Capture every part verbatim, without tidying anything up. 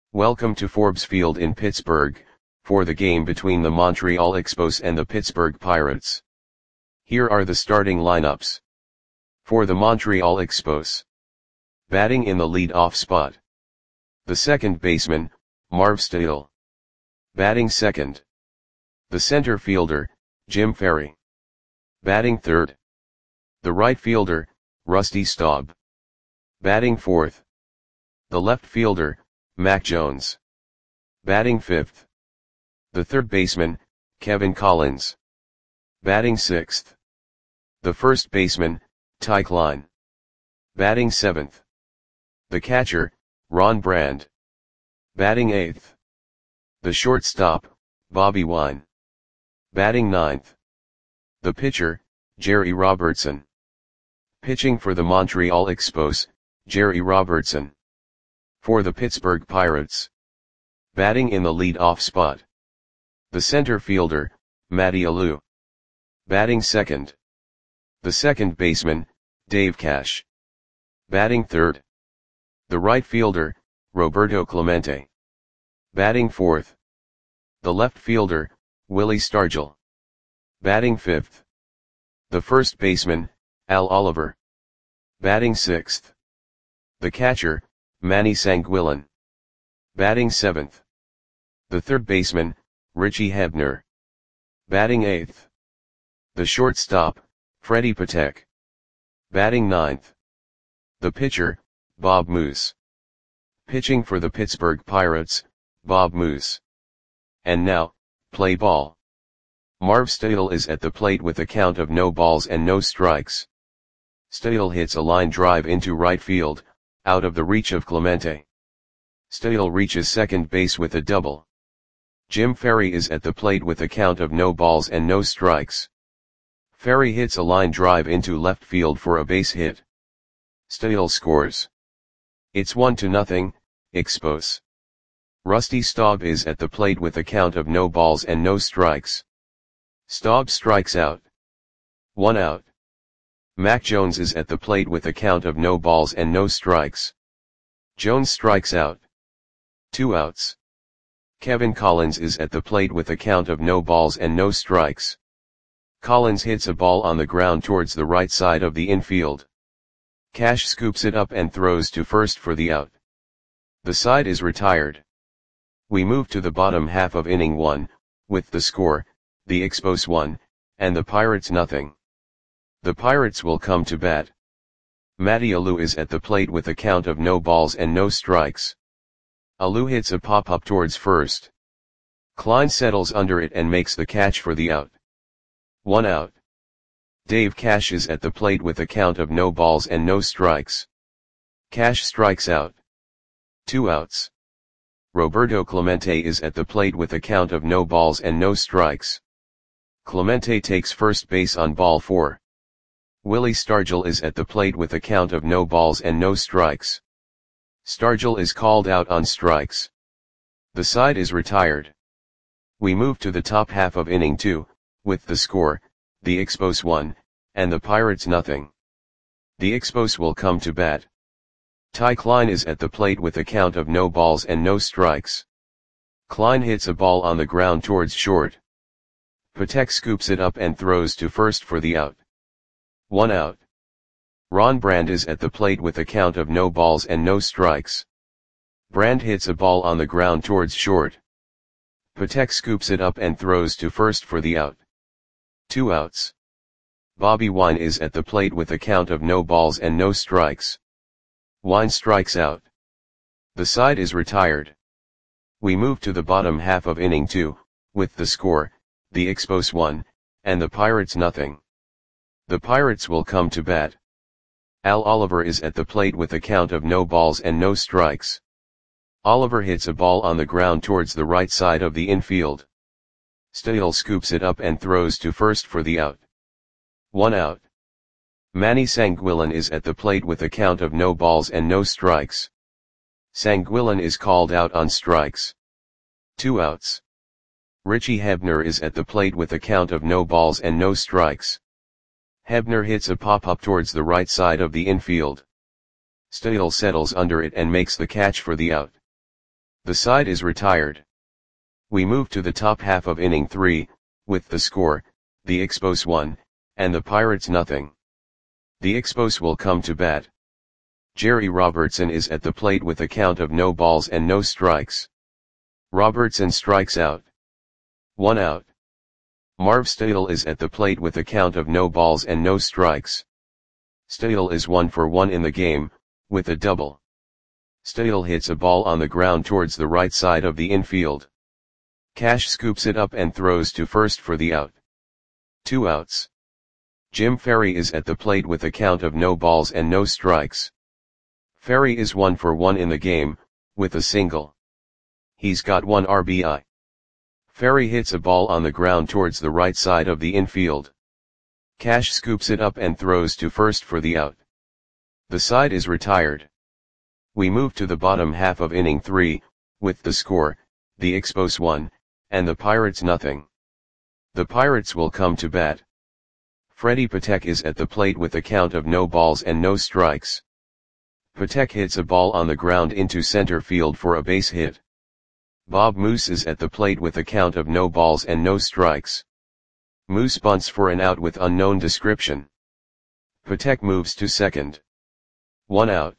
Welcome to Forbes Field in Pittsburgh, for the game between the Montreal Expos and the Pittsburgh Pirates. Here are the starting lineups. For the Montreal Expos. Batting in the lead-off spot. The second baseman, Marv Stadil. Batting second. The center fielder, Jim Ferry. Batting third. The right fielder, Rusty Staub. Batting fourth. The left fielder, Mac Jones. Batting fifth. The third baseman, Kevin Collins. Batting sixth. The first baseman, Ty Klein. Batting seventh. The catcher, Ron Brand. Batting eighth. The shortstop, Bobby Wine. Batting ninth. The pitcher, Jerry Robertson. Pitching for the Montreal Expos, Jerry Robertson. For the Pittsburgh Pirates. Batting in the lead-off spot. The center fielder, Matty Alou. Batting second. The second baseman, Dave Cash. Batting third. The right fielder, Roberto Clemente. Batting fourth. The left fielder, Willie Stargell. Batting fifth. The first baseman, Al Oliver. Batting sixth. The catcher, Manny Sanguillen. Batting seventh. The third baseman, Richie Hebner. Batting eighth. The shortstop, Freddie Patek. Batting ninth. The pitcher, Bob Moose. Pitching for the Pittsburgh Pirates, Bob Moose. And now, play ball. Marv Stadil is at the plate with a count of no balls and no strikes. Stadil hits a line drive into right field, out of the reach of Clemente. Stadil reaches second base with a double. Jim Ferry is at the plate with a count of no balls and no strikes. Ferry hits a line drive into left field for a base hit. Stadil scores. It's one to nothing, Expos. Rusty Staub is at the plate with a count of no balls and no strikes. Staub strikes out. One out. Mac Jones is at the plate with a count of no balls and no strikes. Jones strikes out. Two outs. Kevin Collins is at the plate with a count of no balls and no strikes. Collins hits a ball on the ground towards the right side of the infield. Cash scoops it up and throws to first for the out. The side is retired. We move to the bottom half of inning one, with the score, the Expos one, and the Pirates nothing. The Pirates will come to bat. Matty Alou is at the plate with a count of no balls and no strikes. Alou hits a pop-up towards first. Klein settles under it and makes the catch for the out. One out. Dave Cash is at the plate with a count of no balls and no strikes. Cash strikes out. Two outs. Roberto Clemente is at the plate with a count of no balls and no strikes. Clemente takes first base on ball four. Willie Stargell is at the plate with a count of no balls and no strikes. Stargell is called out on strikes. The side is retired. We move to the top half of inning two, with the score, the Expos one, and the Pirates nothing. The Expos will come to bat. Ty Klein is at the plate with a count of no balls and no strikes. Klein hits a ball on the ground towards short. Patek scoops it up and throws to first for the out. One out. Ron Brand is at the plate with a count of no balls and no strikes. Brand hits a ball on the ground towards short. Patek scoops it up and throws to first for the out. Two outs. Bobby Wine is at the plate with a count of no balls and no strikes. Wine strikes out. The side is retired. We move to the bottom half of inning two, with the score, the Expos one, and the Pirates nothing. The Pirates will come to bat. Al Oliver is at the plate with a count of no balls and no strikes. Oliver hits a ball on the ground towards the right side of the infield. Stadil scoops it up and throws to first for the out. One out. Manny Sanguillen is at the plate with a count of no balls and no strikes. Sanguillen is called out on strikes. Two outs. Richie Hebner is at the plate with a count of no balls and no strikes. Hebner hits a pop-up towards the right side of the infield. Stadil settles under it and makes the catch for the out. The side is retired. We move to the top half of inning three, with the score, the Expos one, and the Pirates nothing. The Expos will come to bat. Jerry Robertson is at the plate with a count of no balls and no strikes. Robertson strikes out. One out. Marv Stadel is at the plate with a count of no balls and no strikes. Stadel is one for one in the game, with a double. Stadel hits a ball on the ground towards the right side of the infield. Cash scoops it up and throws to first for the out. Two outs. Jim Ferry is at the plate with a count of no balls and no strikes. Ferry is one for one in the game, with a single. He's got one R B I. Ferry hits a ball on the ground towards the right side of the infield. Cash scoops it up and throws to first for the out. The side is retired. We move to the bottom half of inning three, with the score, the Expos one, and the Pirates nothing. The Pirates will come to bat. Freddie Patek is at the plate with a count of no balls and no strikes. Patek hits a ball on the ground into center field for a base hit. Bob Moose is at the plate with a count of no balls and no strikes. Moose bunts for an out with unknown description. Patek moves to second. One out.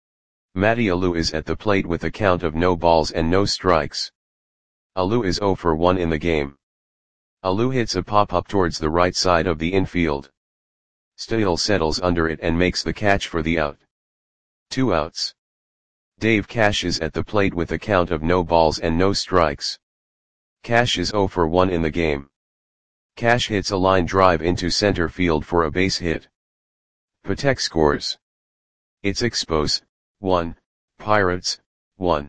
Matty Alou is at the plate with a count of no balls and no strikes. Alou is zero for one in the game. Alou hits a pop-up towards the right side of the infield. Stadel settles under it and makes the catch for the out. Two outs. Dave Cash is at the plate with a count of no balls and no strikes. Cash is zero for one in the game. Cash hits a line drive into center field for a base hit. Patek scores. It's Expos, one, Pirates, one.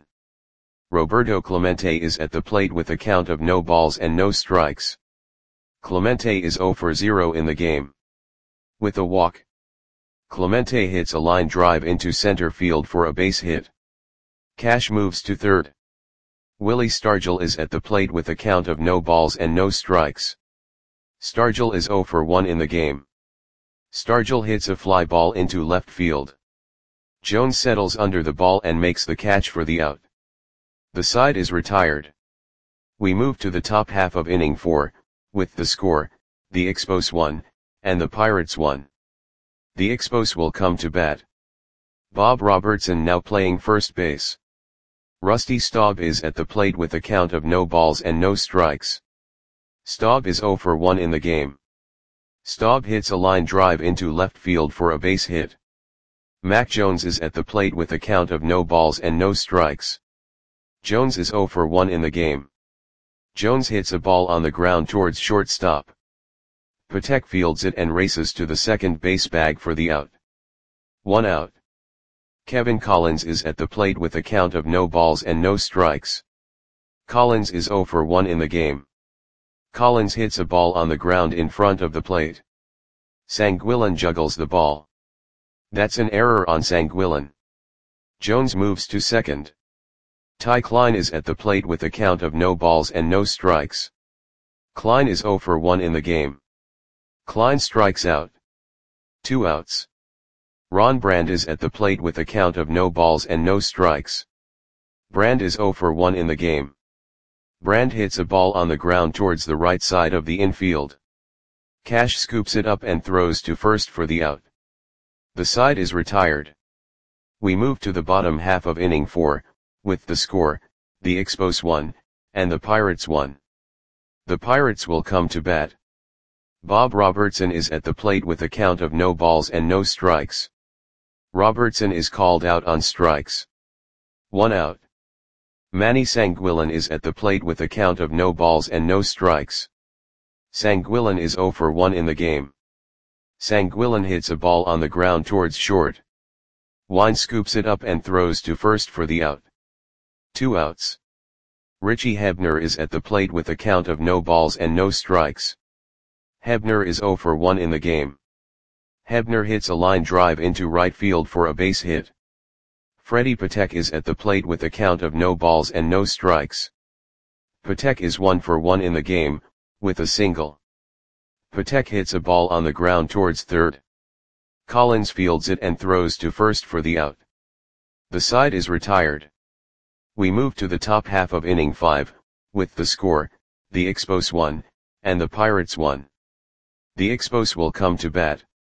Roberto Clemente is at the plate with a count of no balls and no strikes. Clemente is zero for zero in the game. With a walk. Clemente hits a line drive into center field for a base hit. Cash moves to third. Willie Stargell is at the plate with a count of no balls and no strikes. Stargell is zero for one in the game. Stargell hits a fly ball into left field. Jones settles under the ball and makes the catch for the out. The side is retired. We move to the top half of inning four, with the score, the Expos one, and the Pirates one. The Expos will come to bat. Bob Robertson now playing first base. Rusty Staub is at the plate with a count of no balls and no strikes. Staub is zero for one in the game. Staub hits a line drive into left field for a base hit. Mac Jones is at the plate with a count of no balls and no strikes. Jones is zero for one in the game. Jones hits a ball on the ground towards shortstop. Patek fields it and races to the second base bag for the out. One out. Kevin Collins is at the plate with a count of no balls and no strikes. Collins is zero for one in the game. Collins hits a ball on the ground in front of the plate. Sanguillen juggles the ball. That's an error on Sanguillen. Jones moves to second. Ty Klein is at the plate with a count of no balls and no strikes. Klein is zero for one in the game. Klein strikes out. Two outs. Ron Brand is at the plate with a count of no balls and no strikes. Brand is zero for one in the game. Brand hits a ball on the ground towards the right side of the infield. Cash scoops it up and throws to first for the out. The side is retired. We move to the bottom half of inning four, with the score, the Expos one, and the Pirates one. The Pirates will come to bat. Bob Robertson is at the plate with a count of no balls and no strikes. Robertson is called out on strikes. One out. Manny Sanguillen is at the plate with a count of no balls and no strikes. Sanguillen is zero for one in the game. Sanguillen hits a ball on the ground towards short. Wine scoops it up and throws to first for the out. Two outs. Richie Hebner is at the plate with a count of no balls and no strikes. Hebner is zero for one in the game. Hebner hits a line drive into right field for a base hit. Freddie Patek is at the plate with a count of no balls and no strikes. Patek is one for one in the game, with a single. Patek hits a ball on the ground towards third. Collins fields it and throws to first for the out. The side is retired. We move to the top half of inning five, with the score, the Expos one, and the Pirates one. The Expos will come to bat.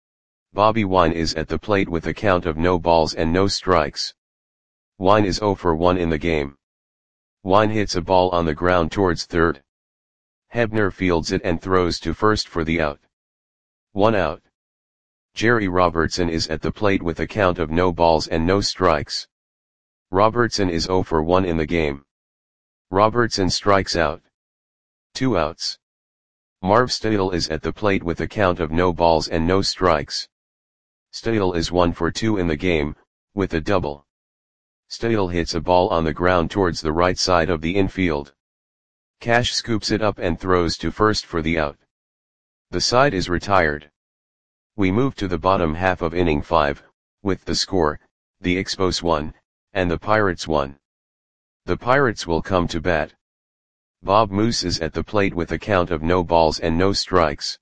Bobby Wine is at the plate with a count of no balls and no strikes. Wine is oh for one in the game. Wine hits a ball on the ground towards third. Hebner fields it and throws to first for the out. One out. Jerry Robertson is at the plate with a count of no balls and no strikes. Robertson is oh for one in the game. Robertson strikes out. Two outs. Marv Stadel is at the plate with a count of no balls and no strikes. Stadel is one for two in the game, with a double. Stadel hits a ball on the ground towards the right side of the infield. Cash scoops it up and throws to first for the out. The side is retired. We move to the bottom half of inning five, with the score, the Expos one, and the Pirates one. The Pirates will come to bat. Bob Moose is at the plate with a count of no balls and no strikes.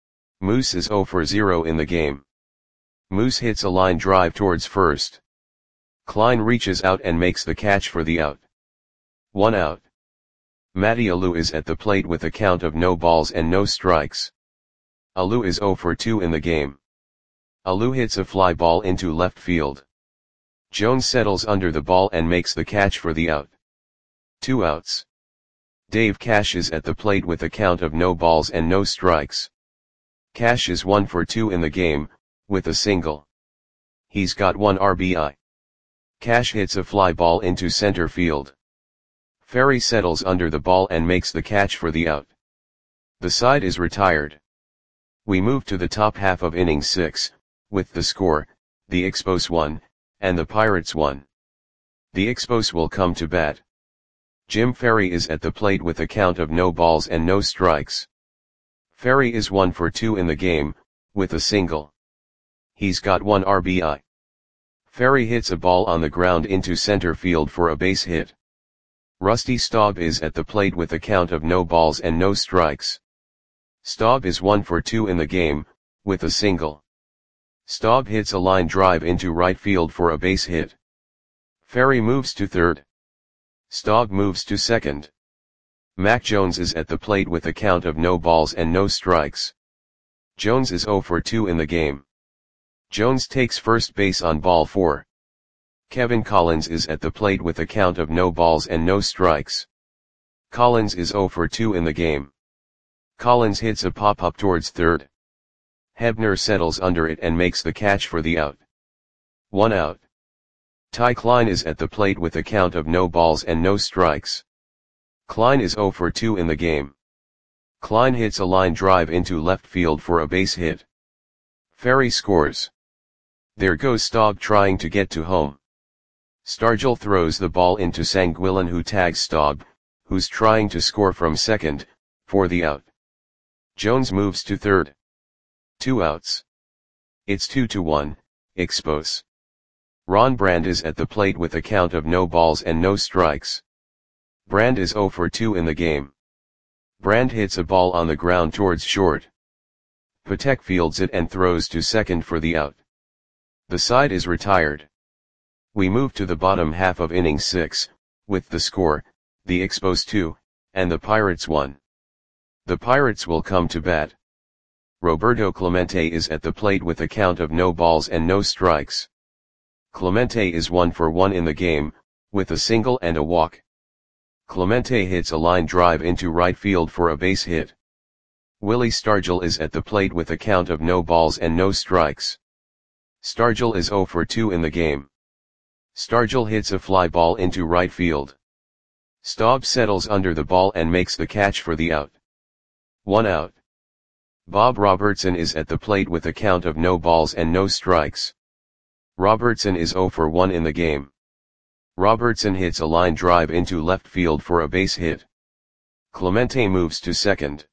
Moose is oh for zero in the game. Moose hits a line drive towards first. Klein reaches out and makes the catch for the out. One out. Matty Alou is at the plate with a count of no balls and no strikes. Alou is oh for two in the game. Alou hits a fly ball into left field. Jones settles under the ball and makes the catch for the out. Two outs. Dave Cash is at the plate with a count of no balls and no strikes. Cash is one for two in the game, with a single. He's got one R B I. Cash hits a fly ball into center field. Ferry settles under the ball and makes the catch for the out. The side is retired. We move to the top half of inning six, with the score, the Expos one, and the Pirates one. The Expos will come to bat. Jim Ferry is at the plate with a count of no balls and no strikes. Ferry is one for two in the game, with a single. He's got one R B I. Ferry hits a ball on the ground into center field for a base hit. Rusty Staub is at the plate with a count of no balls and no strikes. Staub is one for two in the game, with a single. Staub hits a line drive into right field for a base hit. Ferry moves to third. Staub moves to second. Mac Jones is at the plate with a count of no balls and no strikes. Jones is oh for two in the game. Jones takes first base on ball four. Kevin Collins is at the plate with a count of no balls and no strikes. Collins is oh for two in the game. Collins hits a pop-up towards third. Hebner settles under it and makes the catch for the out. One out. Ty Klein is at the plate with a count of no balls and no strikes. Klein is oh for two in the game. Klein hits a line drive into left field for a base hit. Ferry scores. There goes Staub trying to get to home. Stargell throws the ball into Sanguillen, who tags Staub, who's trying to score from second, for the out. Jones moves to third. Two outs. It's two to one, Expos. Ron Brand is at the plate with a count of no balls and no strikes. Brand is oh for two in the game. Brand hits a ball on the ground towards short. Patek fields it and throws to second for the out. The side is retired. We move to the bottom half of inning six, with the score, the Expos two, and the Pirates one. The Pirates will come to bat. Roberto Clemente is at the plate with a count of no balls and no strikes. Clemente is one for one in the game, with a single and a walk. Clemente hits a line drive into right field for a base hit. Willie Stargell is at the plate with a count of no balls and no strikes. Stargell is oh for two in the game. Stargell hits a fly ball into right field. Staub settles under the ball and makes the catch for the out. One out. Bob Robertson is at the plate with a count of no balls and no strikes. Robertson is oh for one in the game. Robertson hits a line drive into left field for a base hit. Clemente moves to second.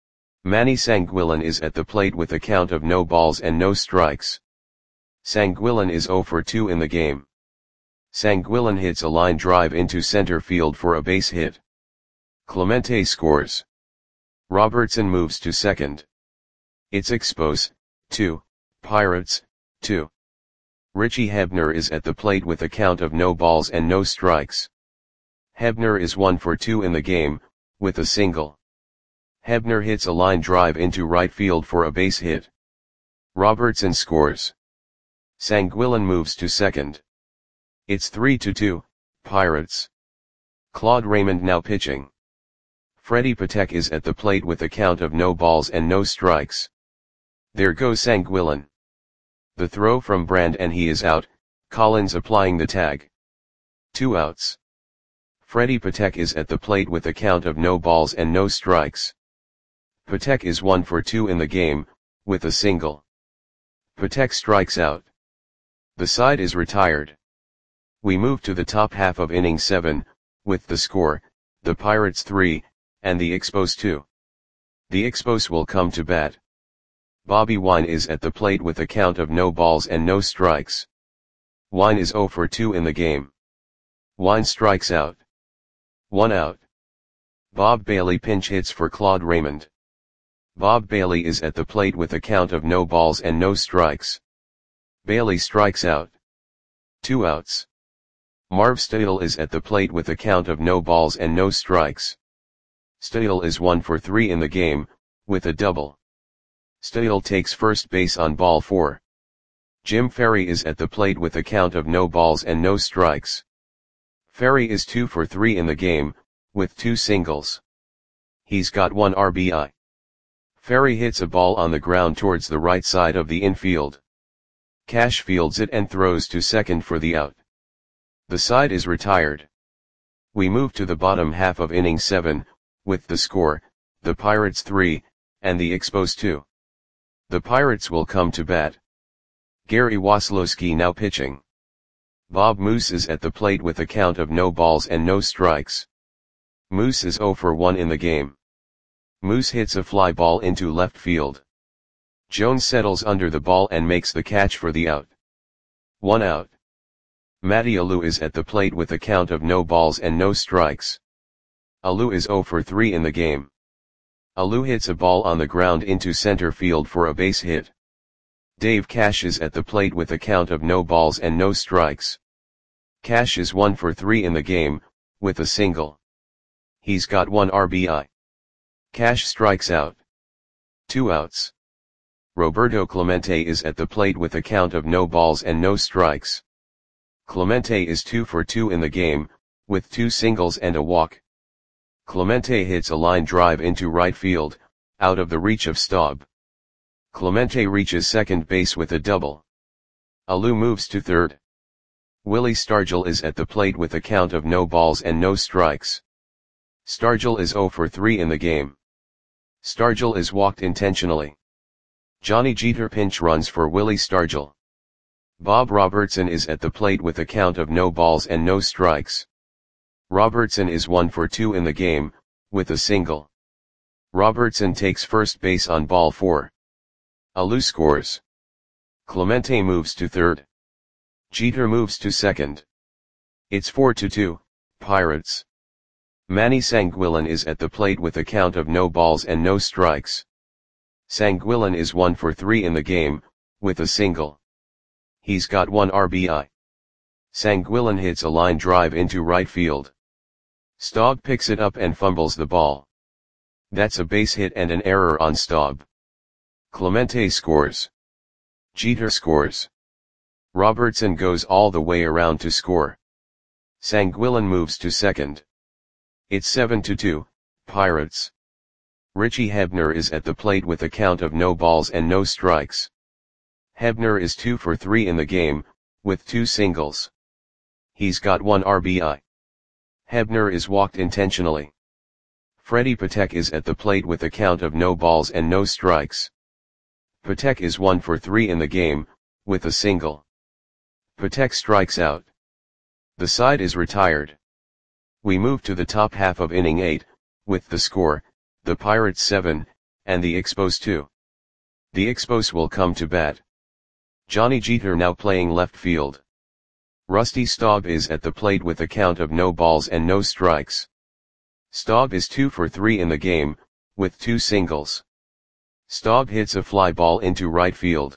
Manny Sanguillen is at the plate with a count of no balls and no strikes. Sanguillen is oh for two in the game. Sanguillen hits a line drive into center field for a base hit. Clemente scores. Robertson moves to second. It's Expos, two, Pirates, two. Richie Hebner is at the plate with a count of no balls and no strikes. Hebner is one for two in the game, with a single. Hebner hits a line drive into right field for a base hit. Robertson scores. Sanguillén moves to second. It's three to two, Pirates. Claude Raymond now pitching. Freddie Patek is at the plate with a count of no balls and no strikes. There goes Sanguillén. The throw from Brand and he is out, Collins applying the tag. Two outs. Freddie Patek is at the plate with a count of no balls and no strikes. Patek is one for two in the game, with a single. Patek strikes out. The side is retired. We move to the top half of inning seven, with the score, the Pirates three, and the Expos two. The Expos will come to bat. Bobby Wine is at the plate with a count of no balls and no strikes. Wine is zero for two in the game. Wine strikes out. One out. Bob Bailey pinch hits for Claude Raymond. Bob Bailey is at the plate with a count of no balls and no strikes. Bailey strikes out. Two outs. Marv Steele is at the plate with a count of no balls and no strikes. Steele is one for three in the game, with a double. Steele takes first base on ball four. Jim Ferry is at the plate with a count of no balls and no strikes. Ferry is two for three in the game, with two singles. He's got one R B I. Ferry hits a ball on the ground towards the right side of the infield. Cash fields it and throws to second for the out. The side is retired. We move to the bottom half of inning seven, with the score, the Pirates three, and the Expos two. The Pirates will come to bat. Gary Waslowski now pitching. Bob Moose is at the plate with a count of no balls and no strikes. Moose is zero for one in the game. Moose hits a fly ball into left field. Jones settles under the ball and makes the catch for the out. One out. Matty Alou is at the plate with a count of no balls and no strikes. Alou is zero for three in the game. Alou hits a ball on the ground into center field for a base hit. Dave Cash is at the plate with a count of no balls and no strikes. Cash is one for three in the game, with a single. He's got one R B I. Cash strikes out. Two outs. Roberto Clemente is at the plate with a count of no balls and no strikes. Clemente is two for two in the game, with two singles and a walk. Clemente hits a line drive into right field, out of the reach of Staub. Clemente reaches second base with a double. Alou moves to third. Willie Stargell is at the plate with a count of no balls and no strikes. Stargell is zero for three in the game. Stargell is walked intentionally. Johnny Jeter pinch runs for Willie Stargell. Bob Robertson is at the plate with a count of no balls and no strikes. Robertson is one for two in the game, with a single. Robertson takes first base on ball four. Alou scores. Clemente moves to third. Jeter moves to second. It's four to two, Pirates. Manny Sanguillén is at the plate with a count of no balls and no strikes. Sanguillén is one for three in the game, with a single. He's got one R B I. Sanguillén hits a line drive into right field. Staub picks it up and fumbles the ball. That's a base hit and an error on Staub. Clemente scores. Jeter scores. Robertson goes all the way around to score. Sanguillén moves to second. It's seven to two, Pirates. Richie Hebner is at the plate with a count of no balls and no strikes. Hebner is two for three in the game, with two singles. He's got one R B I. Hebner is walked intentionally. Freddie Patek is at the plate with a count of no balls and no strikes. Patek is one for three in the game, with a single. Patek strikes out. The side is retired. We move to the top half of inning eight, with the score, the Pirates seven, and the Expos two. The Expos will come to bat. Johnny Jeter now playing left field. Rusty Staub is at the plate with a count of no balls and no strikes. Staub is two for three in the game, with two singles. Staub hits a fly ball into right field.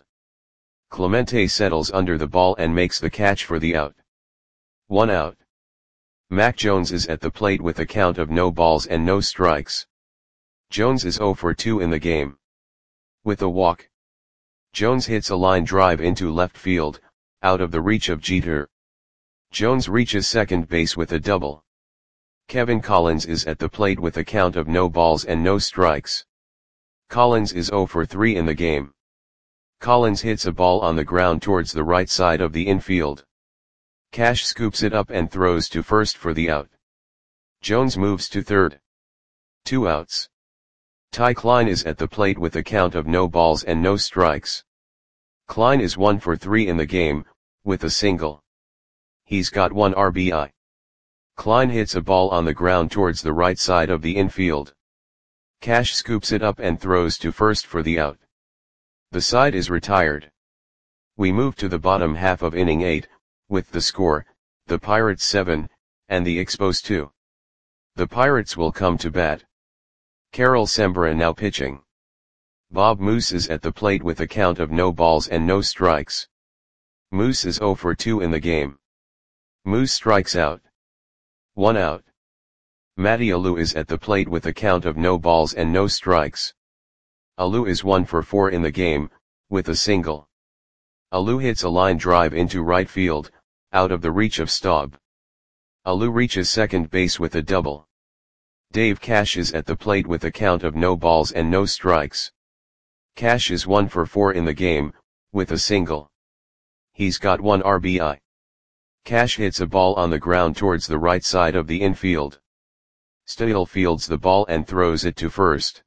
Clemente settles under the ball and makes the catch for the out. One out. Mac Jones is at the plate with a count of no balls and no strikes. Jones is zero for two in the game. With a walk, Jones hits a line drive into left field, out of the reach of Jeter. Jones reaches second base with a double. Kevin Collins is at the plate with a count of no balls and no strikes. Collins is zero for three in the game. Collins hits a ball on the ground towards the right side of the infield. Cash scoops it up and throws to first for the out. Jones moves to third. Two outs. Ty Klein is at the plate with a count of no balls and no strikes. Klein is one for three in the game, with a single. He's got one R B I. Klein hits a ball on the ground towards the right side of the infield. Cash scoops it up and throws to first for the out. The side is retired. We move to the bottom half of inning eight, with the score, the Pirates seven, and the Expos two. The Pirates will come to bat. Carol Sembra now pitching. Bob Moose is at the plate with a count of no balls and no strikes. Moose is zero for two in the game. Moose strikes out. One out. Matty Alou is at the plate with a count of no balls and no strikes. Alou is one for four in the game, with a single. Alou hits a line drive into right field, out of the reach of Staub. Alou reaches second base with a double. Dave Cash is at the plate with a count of no balls and no strikes. Cash is one for four in the game, with a single. He's got one R B I. Cash hits a ball on the ground towards the right side of the infield. Steele fields the ball and throws it to first.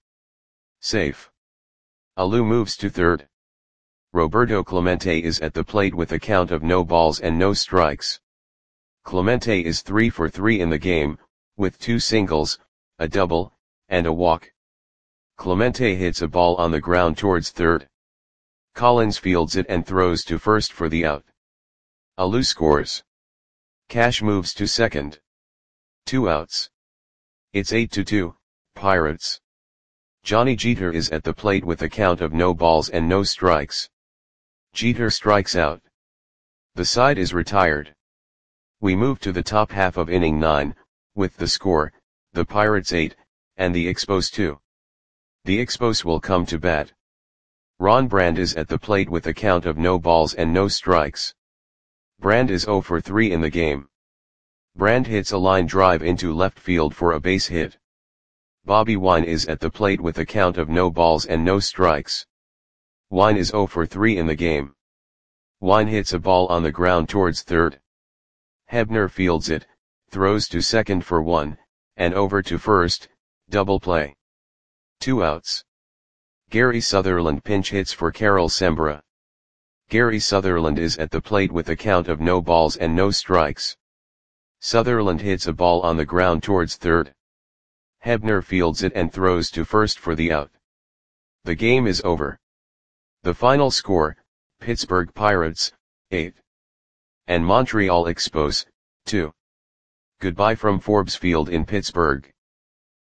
Safe. Alou moves to third. Roberto Clemente is at the plate with a count of no balls and no strikes. Clemente is three for three in the game, with two singles, a double, and a walk. Clemente hits a ball on the ground towards third. Collins fields it and throws to first for the out. Alou scores. Cash moves to second. Two outs. It's eight to two, Pirates. Johnny Jeter is at the plate with a count of no balls and no strikes. Jeter strikes out. The side is retired. We move to the top half of inning nine, with the score, the Pirates eight, and the Expos two. The Expos will come to bat. Ron Brand is at the plate with a count of no balls and no strikes. Brand is zero for three in the game. Brand hits a line drive into left field for a base hit. Bobby Wine is at the plate with a count of no balls and no strikes. Wine is zero for three in the game. Wine hits a ball on the ground towards third. Hebner fields it, throws to second for one, and over to first, double play. Two outs. Gary Sutherland pinch hits for Carol Sembra. Gary Sutherland is at the plate with a count of no balls and no strikes. Sutherland hits a ball on the ground towards third. Hebner fields it and throws to first for the out. The game is over. The final score, Pittsburgh Pirates, eight. And Montreal Expos, two. Goodbye from Forbes Field in Pittsburgh.